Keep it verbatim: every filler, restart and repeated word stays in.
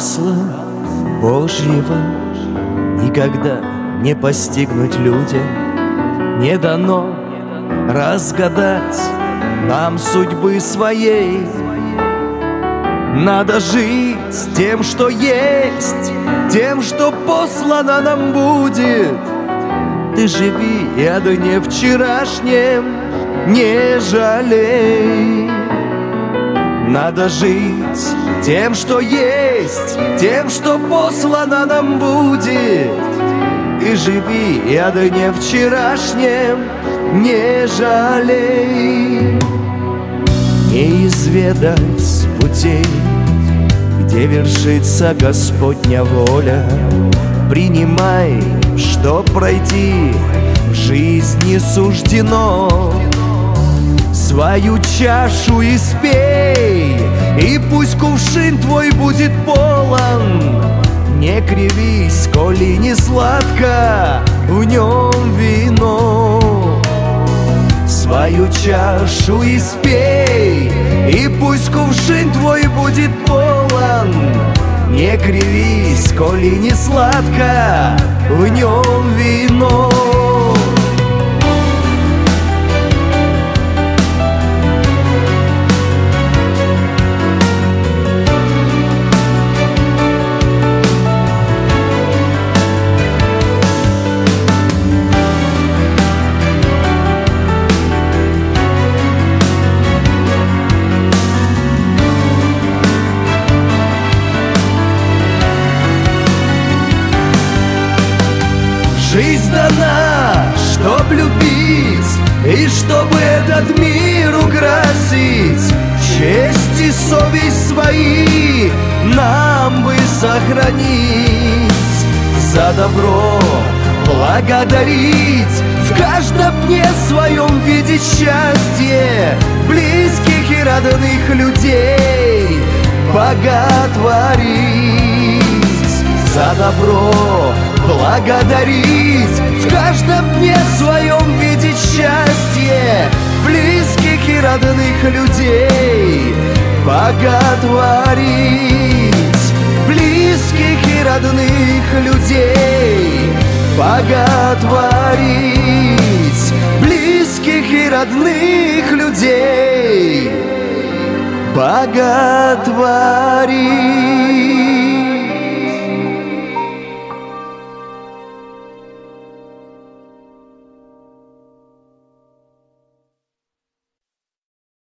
замысла Божьего никогда не постигнуть людям. Не дано разгадать нам судьбы своей. Надо жить тем, что есть, тем, что послано нам будет. Ты живи и о дне вчерашнем не жалей. Надо жить тем, что есть, тем, что послано нам будет. Ты живи и о дне вчерашнем не жалей. Не изведать путей, где вершится Господня воля. Принимай, что пройти в жизни суждено. Свою чашу испей, и пусть кувшин твой будет полон. Не кривись, коли не сладко в нем вино. Свою чашу испей, и пусть кувшин твой будет полон. Не кривись, коли не сладко в нем вино. Жизнь дана, чтоб любить, и чтобы этот мир украсить. Честь и совесть свои нам бы сохранить. За добро благодарить, в каждом дне своем видеть счастье. Близких и родных людей боготворить. За добро благодарить, в каждом дне своем видеть счастье. Близких и родных людей боготворить. Близких и родных людей боготворить. Близких и родных людей боготворить.